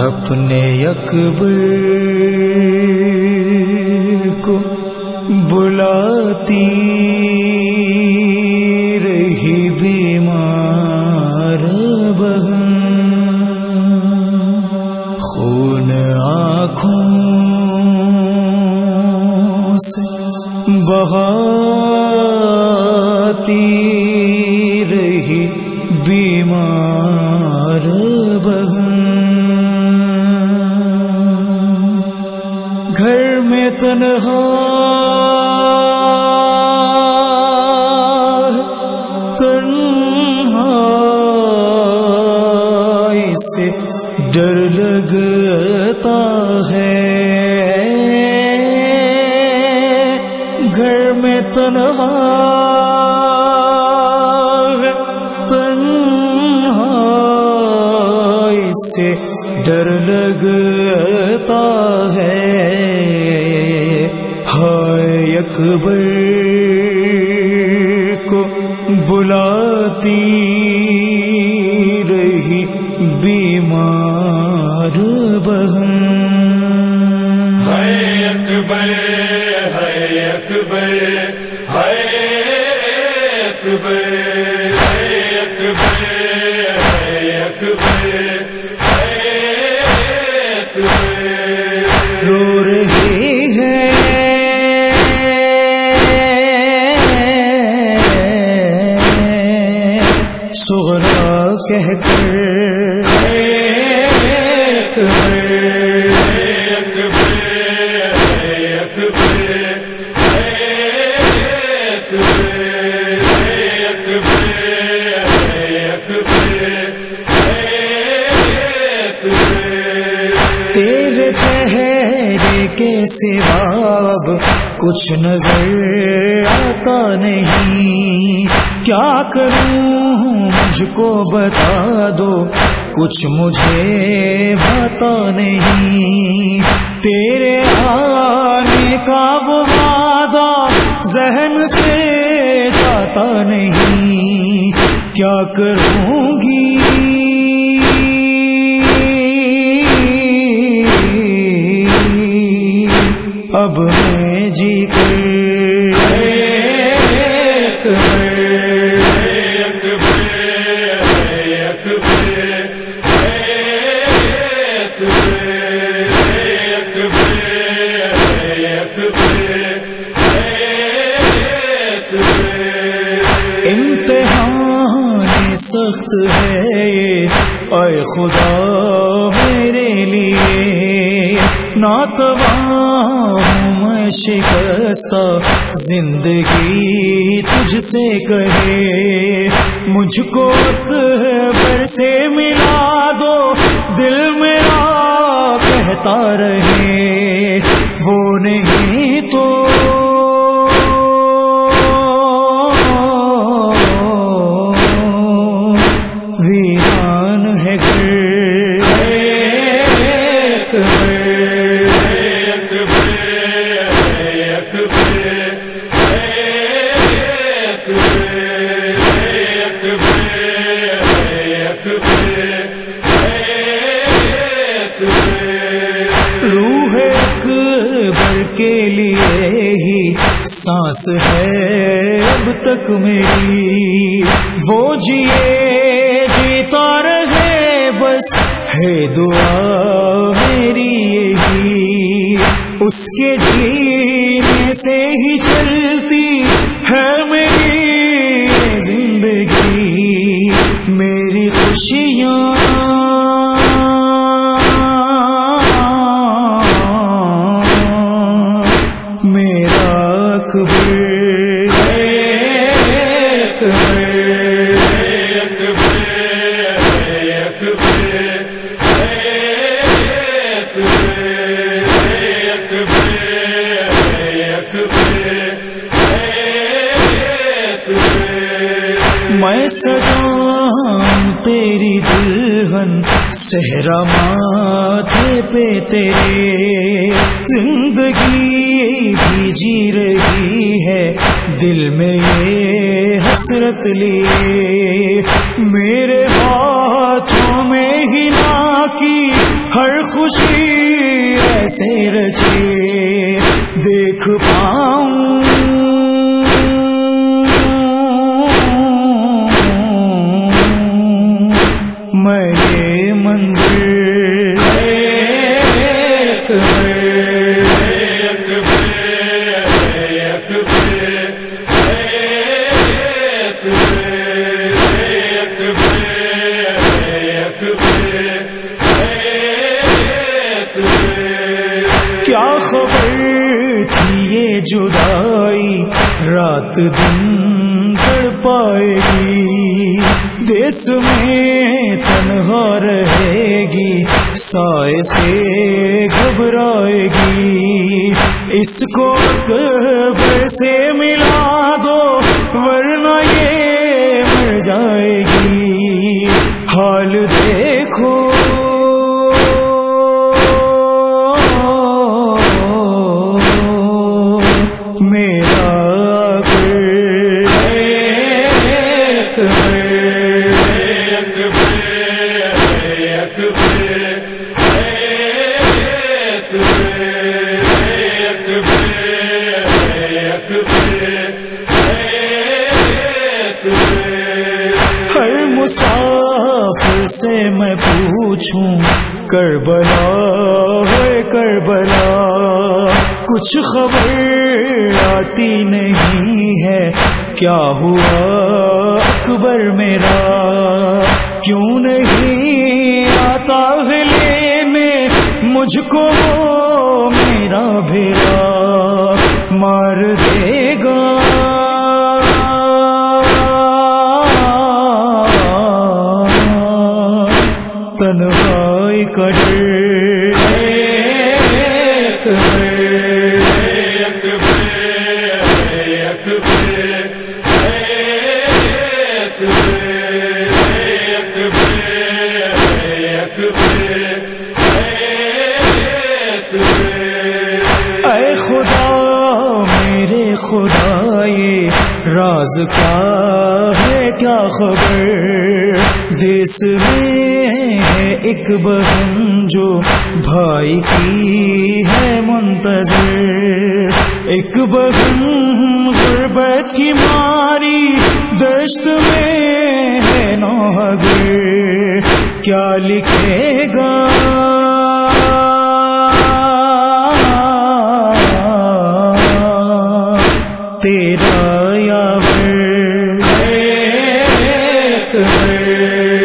اپنے اکبر کو بلاتی رہی بیمار بہن، خون آنکھوں سے بہاتی رہی بیمار بہن، گھر میں تنہا تنہائی سے ڈر لگتا ہے، گھر میں تنہا تنہائی سے ڈر لگتا ہے، ہائے اکبر کو بلاتی رہی بیمار بہن، ہائے اکبر ہائے اکبر ہائے اکبر ہائے اکبر ہائے اکبر ہائے اکبر، رو رہی ہے صغرا کہہ کر، تیرے چہرے کے سوا اب کچھ نظر آتا نہیں، کیا کروں مجھ کو بتا دو، کچھ مجھے بتا نہیں، تیرے آنے کا وہ وعدہ ذہن سے جاتا نہیں، کیا کروں گی اب میں جی کر، امتحان سخت ہے یہ اے خدا میرے لیے، ناتواں ہوں میں شکستہ زندگی تجھ سے کہے، مجھ کو اکبر سے ملا دو، دل میرا کہتا رہے وہ نہیں تو ویران ہے گھر، روح اکبر کے لیے ہی سانس ہے اب تک میری، وہ جیے جیتا رہے بس ہے دعا میری یہی، اس کے جینے سے ہی چلتی ہے میری زندگی، میری خوشیاں میرا اکبر، میں سجاؤں تیری دلہن صحرا ماتھے پہ تیرے، زندگی بھی جی رہی ہے دل میں یہ حسرت لیے، میرے ہاتھوں میں ہی نا کی ہر خوشی ایسے رچے دیکھ پاؤں میں یہ منظر کیا خبر تھی یہ جدائی رات دن تڑپائے گی دیس میں تنہا رہے گی سائے سے گھبرائے گی اس کو قبر سے ملا دو ورنہ یہ مر جائے گی حال دیکھو ہر مسافر سے میں پوچھوں کربلا ہے کربلا کچھ خبر آتی نہیں ہے کیا ہوا اکبر میرا کیوں نہیں آتا ہے لینے مجھ کو میرا بھیڑا مار دے گا تنہائی کا ڈر اے خدا میرے خدا یہ راز کیا ہے کیا خبر دیس میں ہے ایک بہن جو بھائی کی ہے منتظر ایک بہن غربت کی ماری دشت میں ہے نوحگر کیا لکھے گا تیرا یاور